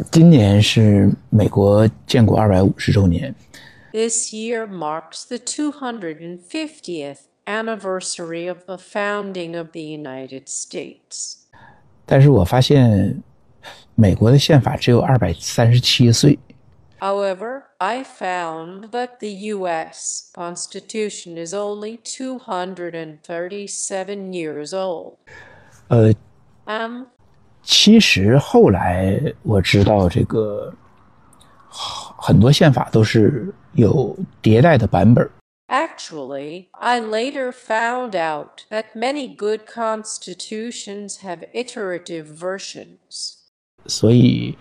今年是美国建国250周年。 This year marks the 250th anniversary of the founding of the United States. 但是我发现美国的宪法只有237岁。 However, I found that the U.S. Constitution is only 237 years old. 其实后来我知道这个很多宪法都是有迭代的版本。 Actually, I later found out that many good constitutions have iterative versions. 所以，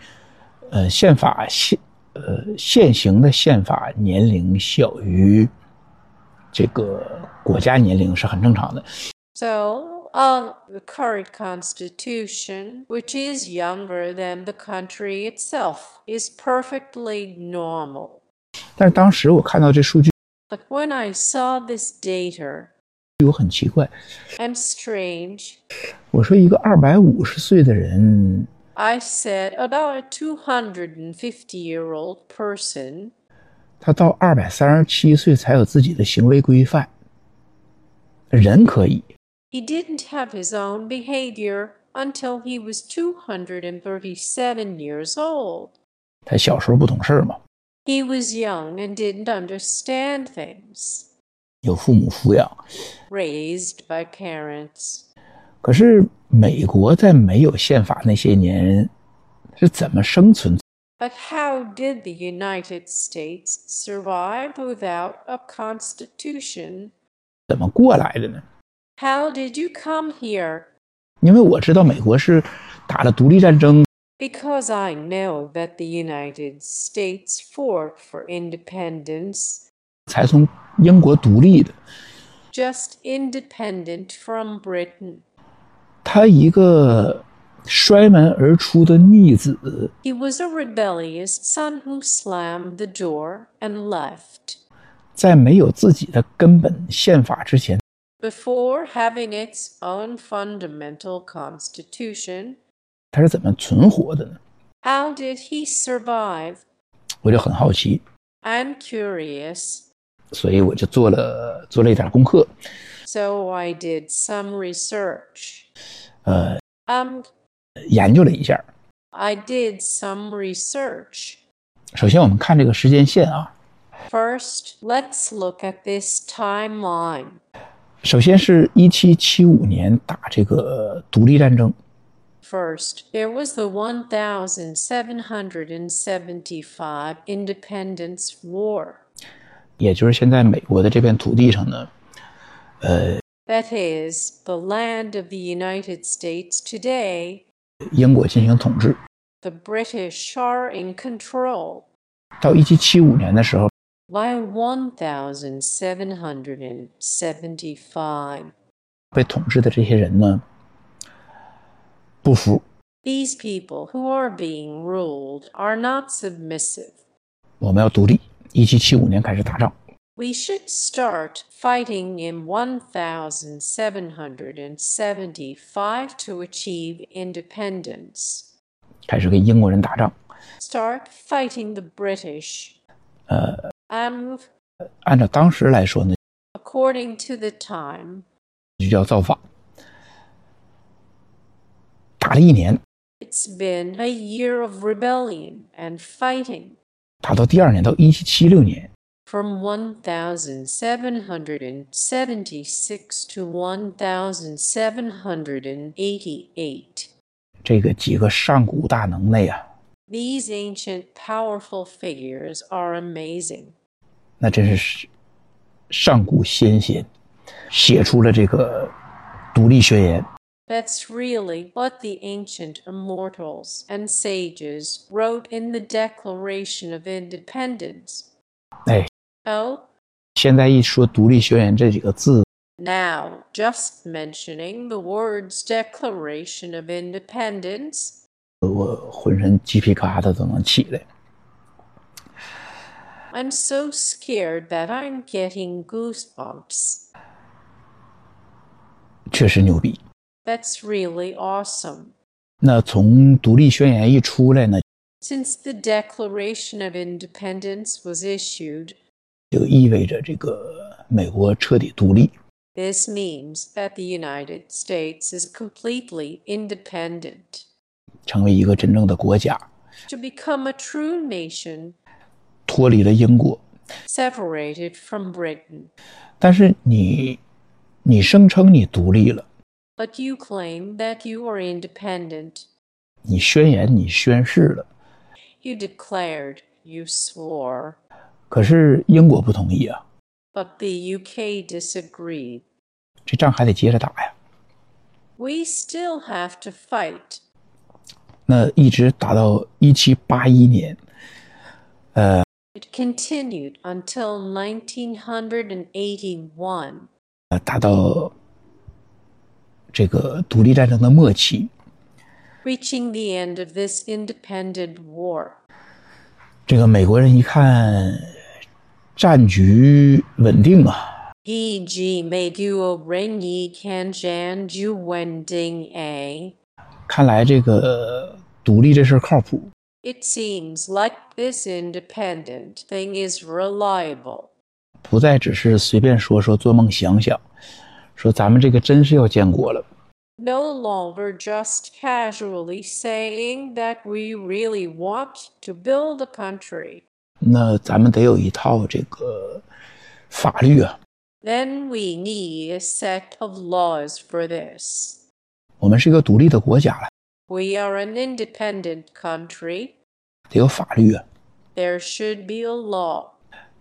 现行的宪法年龄小于这个国家年龄是很正常的。 So, the current constitution, which is younger than the country itself, is perfectly normal. 但是当时我看到这数据， But when I saw this data, 我很奇怪 and strange, 我说一个250岁的人， I said about a 250-year-old person, 他到237岁才有自己的行为规范。人可以， he didn't have his own behavior until he was 237 years old. 他小时候不懂事嘛， He was young and didn't understand things, 有父母抚养。 raised by parents. 可是美国在没有宪法那些年是怎么生存？ But how did the United States survive without a constitution? 怎么过来的呢？ How did you come here? 因为我知道美国是打了独立战争， Because I know that the United States fought for independence, 才从英国独立的。 just independent from Britain. 他一个摔门而出的逆子， He was a rebellious son who slammed the door and left. 在没有自己的根本宪法之前， Before having its own fundamental constitution, 他是怎么存活的呢？ how did he survive? 我就很好奇， I'm curious, 所以我就做了一点功课。 so I did some research. 研究了一下。 I did some research. 首先我们看这个时间线啊， First, let's look at this timeline. 首先是1775年打这个独立战争， First, there was the 1775 Independence War. 也就是现在美国的这片土地上呢， That is, the land of the United States today, 英国进行统治。 the British are in control. 到1775年的时候， By 1775, 被统治的这些人呢，不服， these people who are being ruled are not submissive. 我们要独立。1775年开始打仗， We should start fighting in 1775 to achieve independence. 开始跟英国人打仗。 Start fighting the British. And 按照当时来说呢， according to the time, 就叫造反。打了1年， it's been a year of rebellion and fighting. 打到第2年，到1776年， From 1776 to 1788. 这个几个上古大能耐呀， These ancient powerful figures are amazing. 那真是上古先贤，写出了这个独立宣言。 That's really what the ancient immortals and sages wrote in the Declaration of Independence. 哎， Oh, 现在一说独立宣言这几个字， now just mentioning the words Declaration of Independence, 我浑身鸡皮疙瘩都能起来。 I'm so scared that I'm getting goosebumps. 确实牛逼。 That's really awesome. 那从独立宣言一出来呢， Since the Declaration of Independence was issued, 就意味着这个美国彻底独立。 this means that the United States is completely independent. 成为一个真正的国家， To become a true nation, 脱离了英国。 separated from Britain. 但是你声称你独立了， But you claim that you are independent. 你宣言你宣誓了， You declared, you swore. 可是英国不同意啊， But the UK disagreed. 这仗还得接着打呀。 We still have to fight. 那一直打到1781年， It continued until 1981. 打到这个独立战争的末期， Reaching the end of this independent war. 这个美国人一看战局稳定啊， Hiji Medu Renyi Kanjan Ju Wending A. 看来这个独立这事儿靠谱， It seems like this independent thing is reliable. 不再只是随便说说做梦想想，说咱们这个真是要建国了。 No longer just casually saying that we really want to build a country. 那咱们得有一套这个法律啊， Then we need a set of laws for this. 我们是一个独立的国家了， We are an independent country. 得有法律啊。 There should be a law.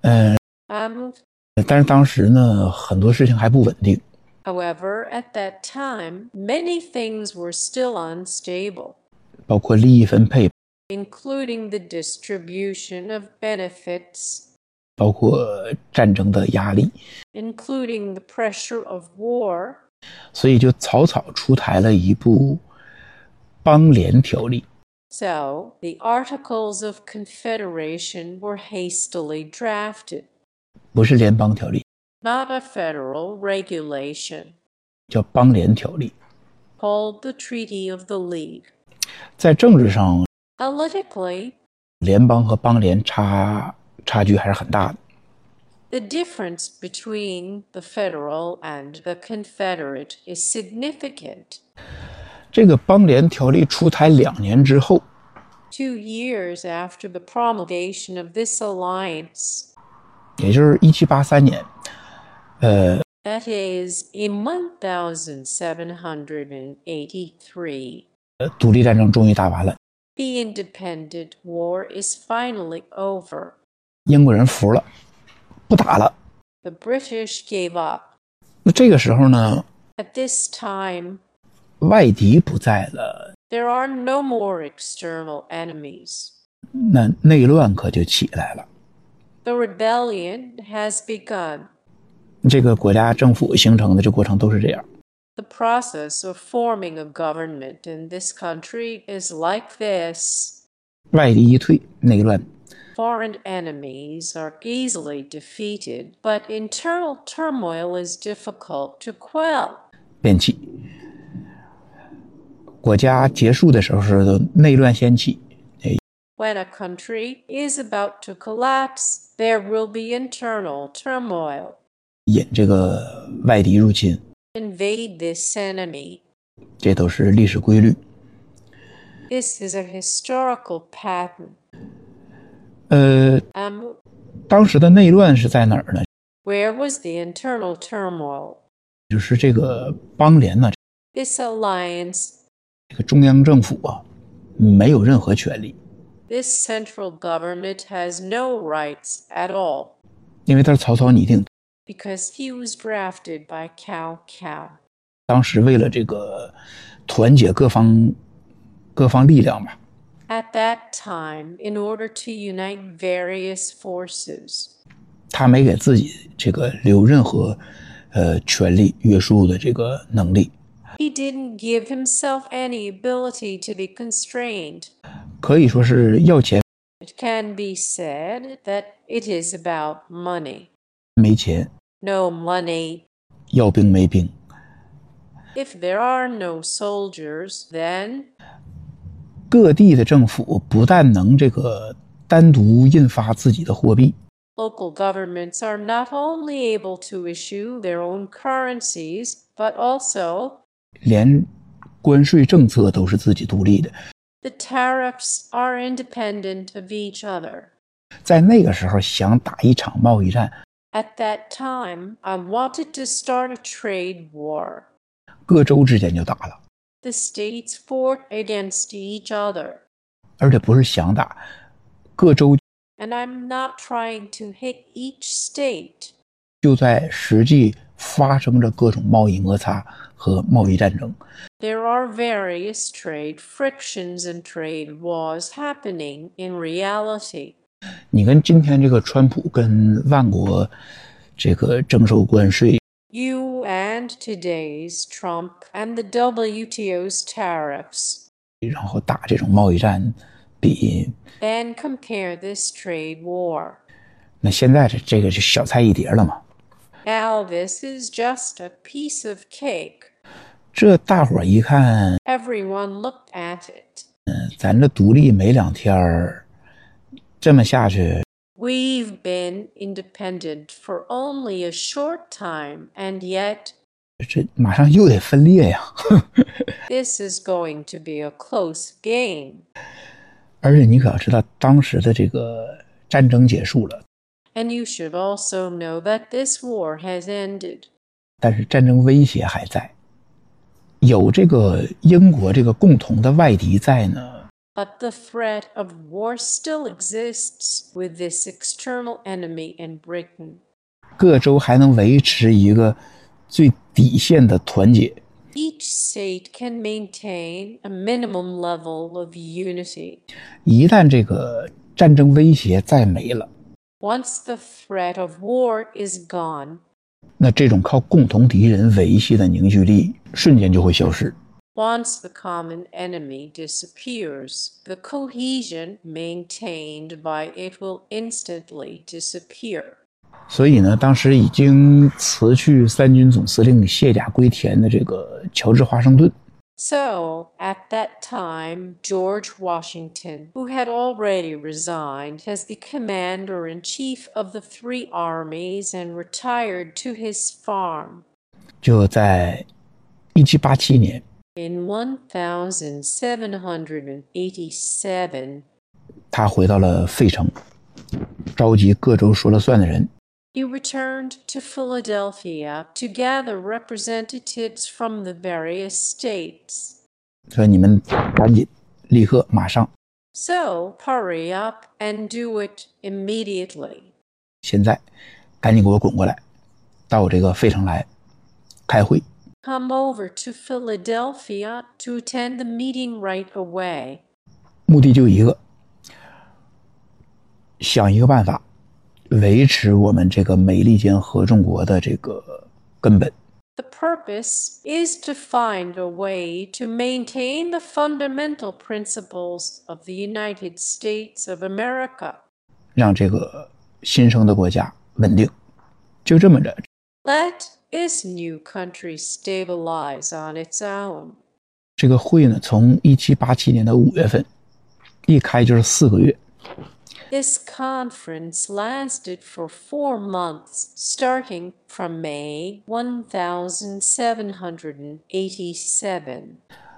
但是当时呢，很多事情还不稳定， However, at that time, many things were still unstable, 包括利益分配， including the distribution of benefits, 包括战争的压力， including the pressure of war. 所以就草草出台了一部邦联条例。 So, the Articles of Confederation were hastily drafted, 不是联邦条例， not a federal regulation, 叫邦联条例。 called the Treaty of the League. 在政治上， Politically, 联邦和邦联差距还是很大的。 the difference between the federal and the confederate is significant. 这个邦联条例出台2年之后， 2 years after the promulgation of this alliance, 也就是1783年， that is, in 1783, 独立战争终于打完了， the independent war is finally over. 英国人服了，不打了。 The British gave up. 那这个时候呢， At this time, 外敌不在了， there are no more external enemies. 那内乱可就起来了。 The rebellion has begun. 这个国家政府形成的这过程都是这样。 The process of forming a government in this country is like this. 外敌一退，内乱。 Foreign enemies are easily defeated, but internal turmoil is difficult to quell. 变起，国家结束的时候是内乱先起， When a country is about to collapse, there will be internal turmoil. 引这个外敌入侵， Invade this enemy. 这都是历史规律。 This is a historical pattern. 当时的内乱是在哪儿呢？ Where was the internal turmoil? 就是这个邦联呢， This alliance, 这个中央政府啊，没有任何权利， this central government has no rights at all, 因为它是曹操拟定的。 because he was drafted by Cao Cao. 当时为了这个团结各方力量吧， At that time, in order to unite various forces, 他没给自己这个留任何权力约束的这个能力， he didn't give himself any ability to be constrained. 可以说是要钱 It can be said that it is about money. 没钱， No money. 要兵没兵。 If there are no soldiers, then 各地的政府不但能这个单独印发自己的货币， Local governments are not only able to issue their own currencies, but also 连关税政策都是自己独立的。 the tariffs are independent of each other. 在那个时候想打一场贸易战， At that time, I wanted to start a trade war. 各州之间就打了， The states fought against each other. 而且不是想打，各州 And I'm not trying to hit each state. 就在实际发生着各种贸易摩擦和贸易战争。 There are various trade frictions and trade wars happening in reality. 你跟今天这个川普跟万国这个征收关税， You and today's Trump and the WTO's tariffs. 然后打这种贸易战，比 Then compare this trade war. 那现在这个就小菜一碟了嘛。 Now this is just a piece of cake. 这大伙儿一看， Everyone looked at it. 咱这独立没2天，这么下去， We've been independent for only a short time, and yet 这马上又得分裂呀。 this is going to be a close game. 而且你可要知道，当时的这个战争结束了， And you should also know that this war has ended. 但是战争威胁还在。有这个英国这个共同的外敌在呢， But the threat of war still exists with this external enemy in Britain. 各州还能维持一个最底线的团结。 Each state can maintain a minimum level of unity. 一旦这个战争威胁再没了， Once the threat of war is gone, 那这种靠共同敌人维系的凝聚力瞬间就会消失。 once the common enemy disappears, the cohesion maintained by it will instantly disappear. 所以呢，当时已经辞去三军总司令卸甲归田的这个乔治华盛顿， So, at that time, George Washington, who had already resigned as the commander-in-chief of the 3 armies and retired to his farm, 就在1787年， in 1787, 他回到了费城，召集各州说了算的人， he returned to Philadelphia to gather representatives from the various states. 说你们赶紧、立刻、马上， So, hurry up and do it immediately. 现在赶紧给我滚过来，到这个费城来开会。 Come over to Philadelphia to attend the meeting right away. 目的就一个，想一个办法，维持我们这个美利坚合众国的这个根本。 The purpose is to find a way to maintain the fundamental principles of the United States of America. 让这个新生的国家稳定，就这么着。 Let this new country stabilize on its own. 这个会呢，从1787年的5月份一开就是4个月， This conference lasted for 4 months, starting from May 1787.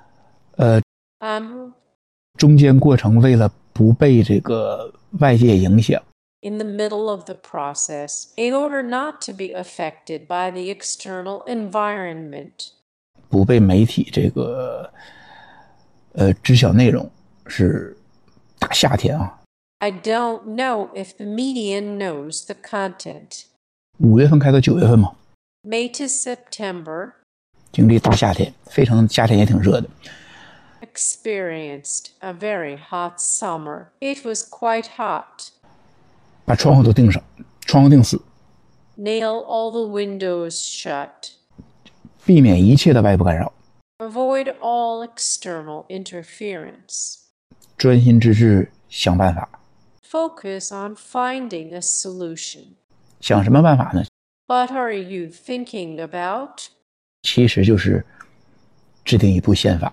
中间过程为了不被这个外界影响， In the middle of the process, in order not to be affected by the external environment, 不被媒体这个知晓内容，是大夏天啊， I don't know if the media knows the content. 5月份开到9月份嘛， May to September, 经历大夏天，费城夏天也挺热的， experienced a very hot summer. It was quite hot. 把窗户都钉上，窗户钉死， Nail all the windows shut. 避免一切的外部干扰， Avoid all external interference. 专心致志想办法。 Focus on finding a solution. 想什么办法呢？ What are you thinking about? 其实就是制定一部宪法。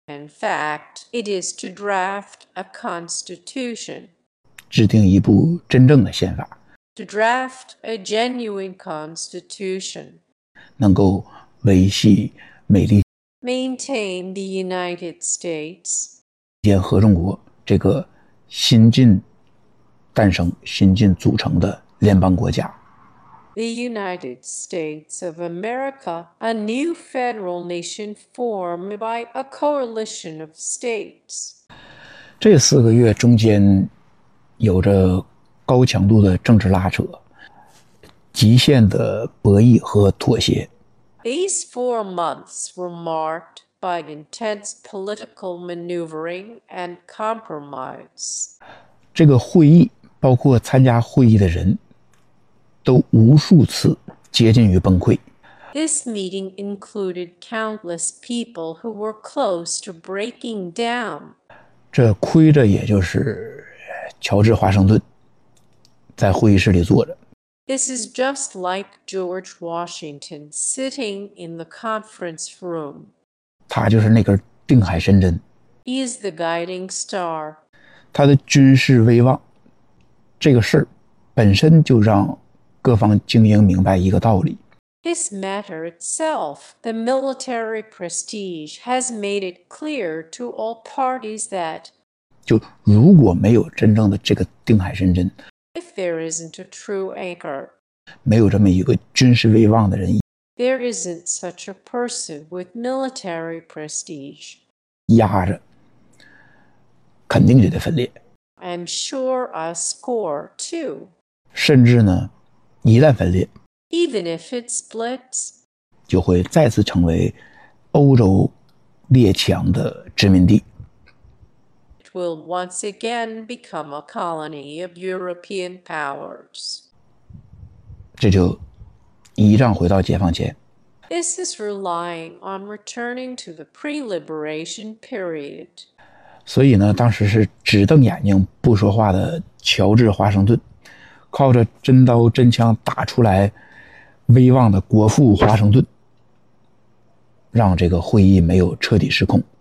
In fact, it is to draft a constitution. 制定一部真正的宪法， To draft a genuine constitution. 能够维系美利 Maintain the United States. 坚合众国这个新近诞生、新近组成的联邦国家。 The United States of America, a new federal nation formed by a coalition of states. 这4个月中间有着高强度的政治拉扯，极限的博弈和妥协。 These 4 months were marked by intense political maneuvering and compromise. 这个会议，包括参加会议的人，都无数次接近于崩溃。 This meeting included countless people who were close to breaking down. 这亏着也就是乔治·华盛顿在会议室里坐着。 This is just like George Washington sitting in the conference room. 他就是那根定海神针。 He is the guiding star. 他的军事威望这个事儿本身就让各方精英明白一个道理。 This matter itself, the military prestige, has made it clear to all parties that 就如果没有真正的这个定海神针， if there isn't a true anchor, 没有这么一个军事威望的人 there isn't such a person with military prestige. 压着，肯定就得分裂。 I'm sure I'll score too. 甚至呢，一旦分裂， Even if it splits, 就会再次成为欧洲列强的殖民地。 it will once again become a colony of European powers. 这就依仗回到解放前。 This is relying on returning to the pre-liberation period. 所以呢，当时是只瞪眼睛不说话的乔治·华盛顿，靠着真刀真枪打出来威望的国父华盛顿，让这个会议没有彻底失控。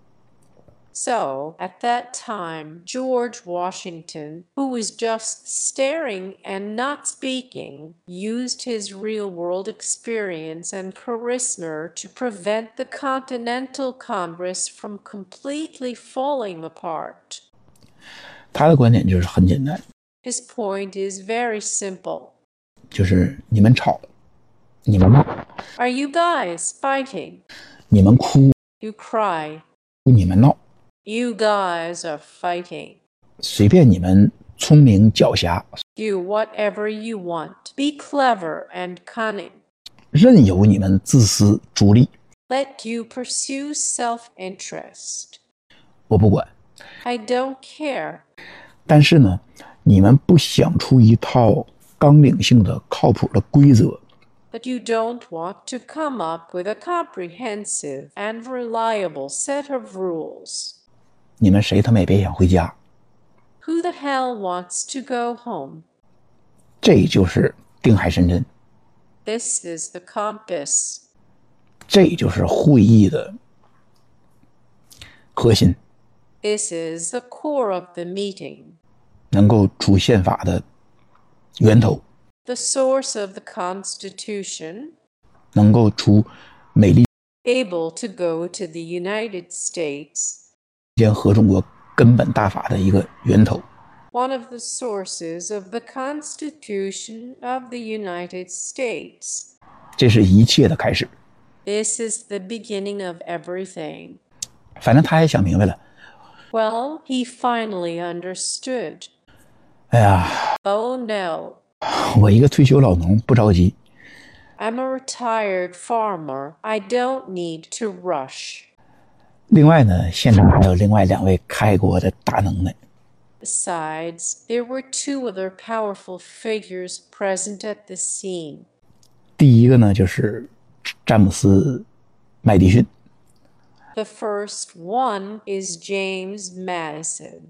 So, at that time, George Washington, who was just staring and not speaking, used his real-world experience and charisma to prevent the Continental Congress from completely falling apart. 他的观点就是很简单， His point is very simple. 就是你们吵，你们闹， Are you guys fighting? 你们哭， You cry. 你们闹， You guys are fighting. 随便你们聪明狡黠， Do whatever you want. Be clever and cunning. 任由你们自私逐利， Let you pursue self-interest. 我不管。 I don't care. 但是呢，你们不想出一套纲领性的、靠谱的规则， But you don't want to come up with a comprehensive and reliable set of rules. 你们谁他妈也别想回家。 Who the hell wants to go home? 这就是定海神针， This is the compass. 这就是会议的核心， This is the core of the meeting. 能够出宪法的源头， The source of the Constitution, 能够出美利 able to go to the United States. 坚合众国根本大法的一个源头。 One of the sources of the Constitution of the United States. 这是一切的开始。 This is the beginning of everything. 反正他也想明白了。 Well, he finally understood. 哎呀， Oh no. 我一个退休老农不着急， I'm a retired farmer. I don't need to rush. 另外呢，现场还有另外2位开国的大能耐。 Besides, there were 2 other powerful figures present at the scene. 第一个呢，就是詹姆斯·麦迪逊， The first one is James Madison.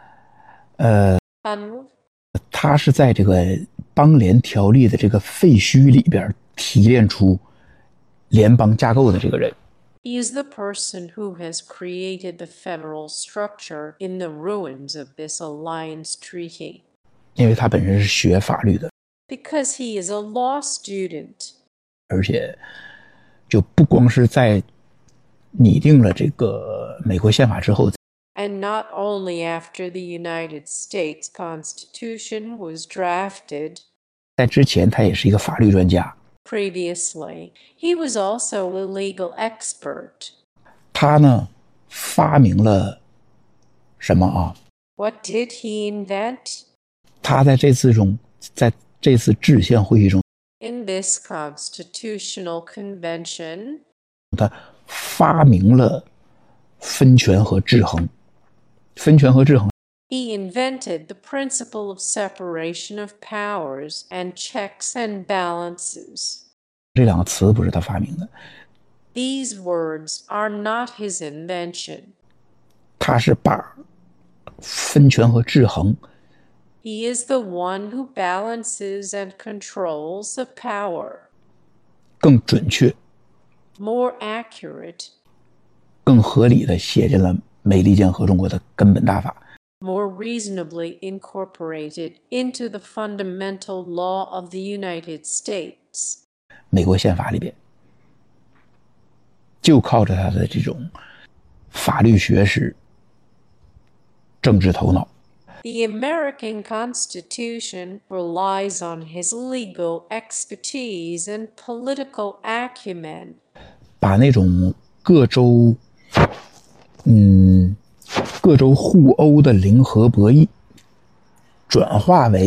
他是在这个邦联条例的这个废墟里边提炼出联邦架构的这个人。 He is the person who has created the federal structure in the ruins of this alliance treaty. 因为他本身是学法律的， Because he is a law student. 而且就不光是在拟定了这个美国宪法之后， And not only after the United States Constitution was drafted. 在之前他也是一个法律专家。 Previously, he was also a legal expert. 他呢发明了什么啊？ What did he invent? 他在这次制宪会议中， In this constitutional convention, 他发明了分权和制衡。分权和制衡 he invented the principle of separation of powers and checks and balances. 这两个词不是他发明的， These words are not his invention. 他是把分权和制衡 He is the one who balances and controls the power. 更准确、 More accurate, 更合理地写进了美利坚合众国的根本大法。 more reasonably incorporated into the fundamental law of the United States. 美国宪法里边，就靠着他的这种法律学识、政治头脑， The American Constitution relies on his legal expertise and political acumen. 把那种各州互殴的零和博弈，转化为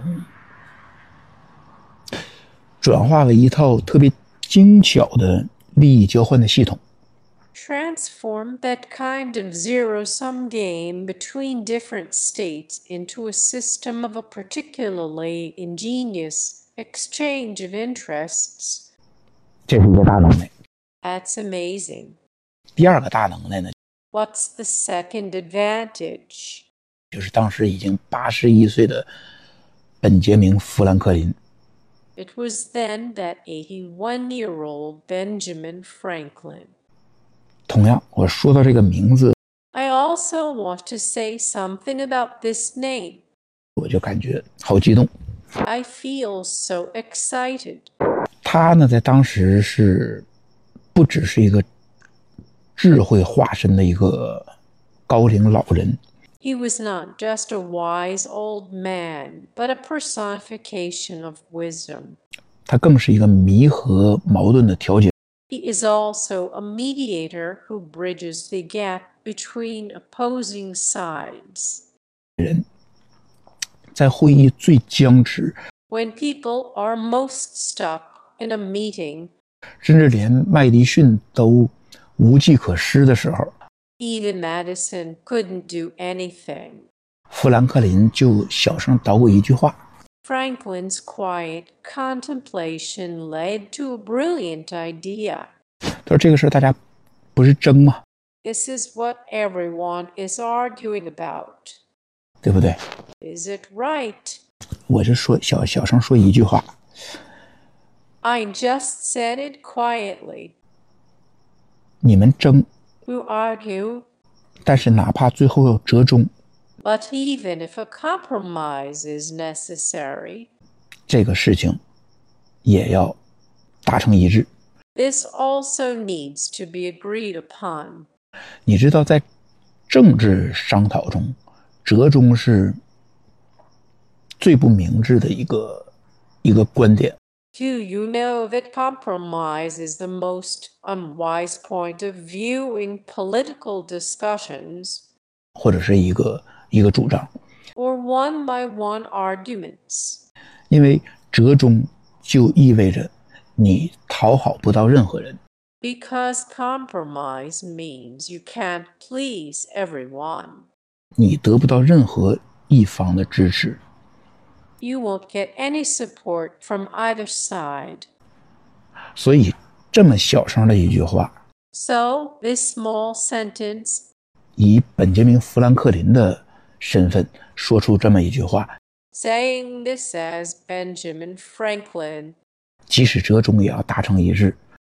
一套特别精巧的利益交换的系统。 Transform that kind of zero-sum game between different states into a system of a particularly ingenious exchange of interests. 这是一个大能耐。 That's amazing. 第二个大能耐呢， What's the second advantage? 就是当时已经81岁的本杰明·富兰克林。 It was then that 81-year-old Benjamin Franklin. 同样，我说到这个名字， I also want to say something about this name. 我就感觉好激动。 I feel so excited. 他呢，在当时是不只是一个智慧化身的一个高龄老人， He was not just a wise old man, but a personification of wisdom. 他更是一个弥合矛盾的调解。 He is also a mediator who bridges the gap between opposing sides. 在会议最僵持， When people are most stuck in a meeting, 甚至连麦迪逊都无计可施的时候， even Madison couldn't do anything. 富兰克林就小声捣鼓一句话， Franklin's quiet contemplation led to a brilliant idea. 他说：“这个事大家不是争吗？ This is what everyone is arguing about. 对不对？ Is it right? 我就说小声说一句话， I just said it quietly. 你们争， You argue, 但是哪怕最后要折中， but even if a compromise is necessary, 这个事情也要达成一致。 this also needs to be agreed upon. 你知道，在政治商讨中，折中是最不明智的一个观点， Do you know that compromise is the most unwise point of view in political discussions, 或者是一个主张， or one-by-one arguments? 因为折中就意味着你讨好不到任何人， Because compromise means you can't please everyone. 你得不到任何一方的支持。 You won't get any support from either side. 所以这么小声的一句话， So, this small sentence, 以本杰明·富兰克林的身份说出这么一句话， saying this as Benjamin Franklin, 即使折中也要达成一致。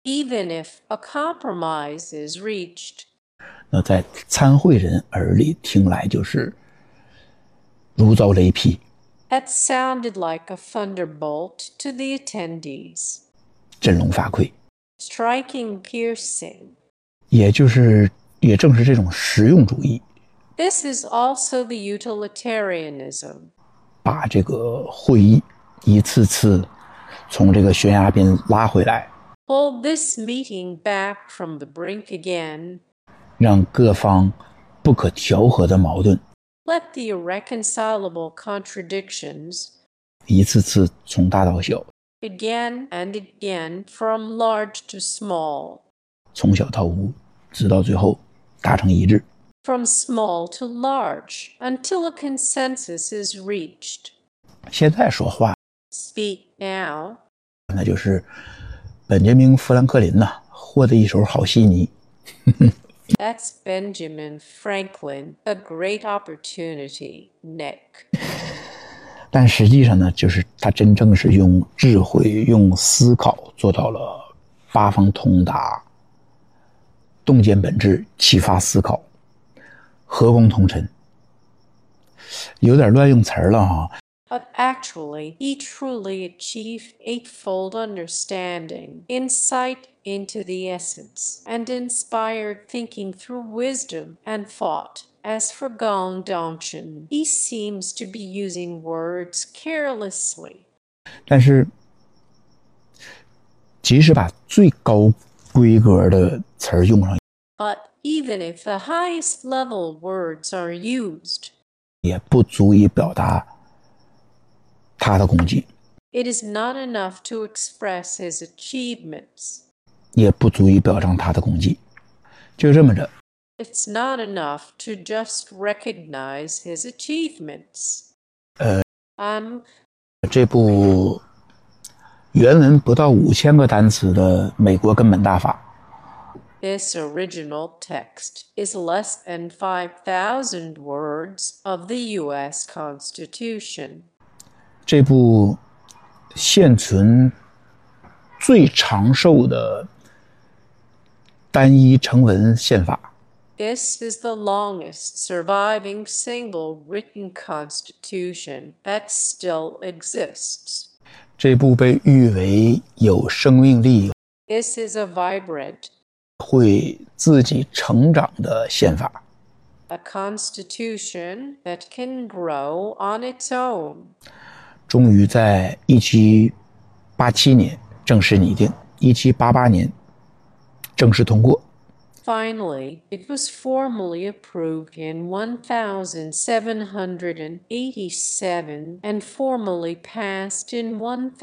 even if a compromise is reached. 那在参会人耳里听来就是如遭雷劈。 That sounded like a thunderbolt to the attendees. 振聋发聩。 Striking piercing. 也正是这种实用主义。 This is also the utilitarianism. 把这个会议一次次从这个悬崖边拉回来， Pull this meeting back from the brink again. 让各方不可调和的矛盾 Let the irreconcilable contradictions 一次次从大到小， again and again from large to small, 从小到无，直到最后达成一致。 from small to large, until a consensus is reached. 现在说话 Speak now. 那就是本杰明·富兰克林呐，获得一手好戏泥。 That's Benjamin Franklin, a great opportunity, Nick. 但实际上呢，就是他真正是用智慧、用思考做到了八方通达、洞见本质、启发思考、和工同尘。有点乱用词儿了哈。 But actually, he truly achieved eightfold understanding, insight into the essence, and inspired thinking through wisdom and thought. As for Gong Dongchen, he seems to be using words carelessly. 但是，即使把最高规格的词儿用上， But even if the highest level words are used, 也不足以表达他的功绩， it is not enough to express his achievements. 也不足以表彰他的功绩。就这么着， It's not enough to just recognize his achievements. 这部原文不到5000个单词的美国根本大法， This original text is less than 5,000 words of the U.S. Constitution. 这部现存最长寿的单一成文宪法， This is the longest surviving single written constitution that still exists. 这部被誉为有生命力、 This is a vibrant, 会自己成长的宪法。 a constitution that can grow on its own. 终于在1787年正式拟定，1788年正式通过。 Finally, it was formally approved in 1787 and formally passed in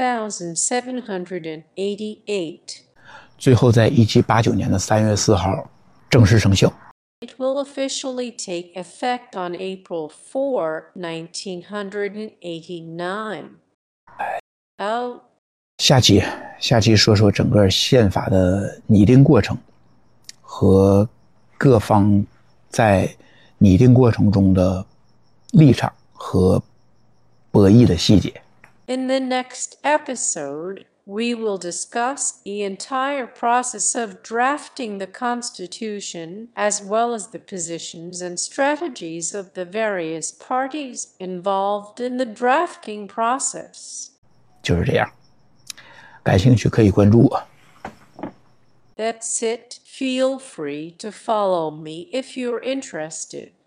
1788. 最后在1789年的3月4号正式生效。 It will officially take effect on April 4, 1989. Oh, 下期说说整个宪法的拟定过程和各方在拟定过程中的立场和博弈的细节。 in the next episode, we will discuss the entire process of drafting the Constitution, as well as the positions and strategies of the various parties involved in the drafting process. 就是这样，感兴趣可以关注我。 That's it. Feel free to follow me if you're interested.